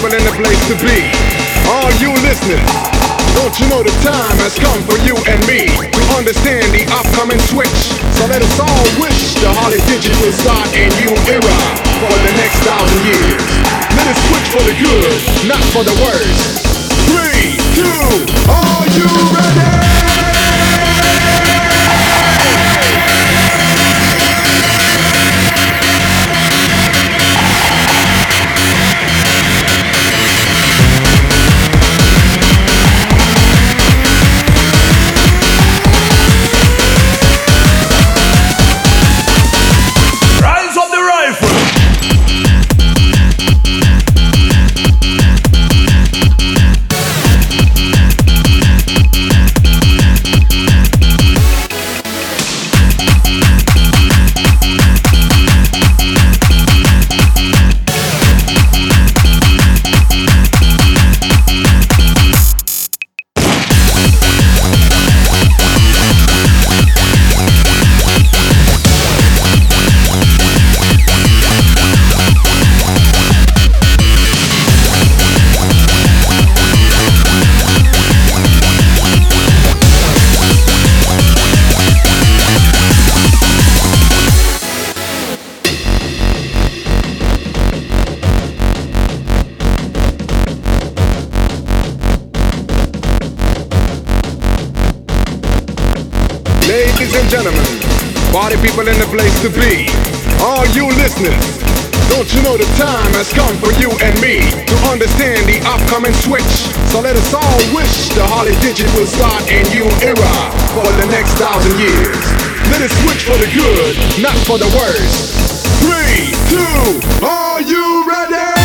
people in the place to be. All you listeners, don't you know the time has come for you and me to understand the upcoming switch? So let us all wish the Harley Digit will start a new era for the next 1,000 years. Let us switch for the good, not for the worse. 3, 2, are you ready? Ladies and gentlemen, party people in the place to be. All you listeners, don't you know the time has come for you and me to understand the upcoming switch? So let us all wish the Harley Digit will start a new era for the next 1,000 years. Let us switch for the good, not for the worse. 3, 2, are you ready?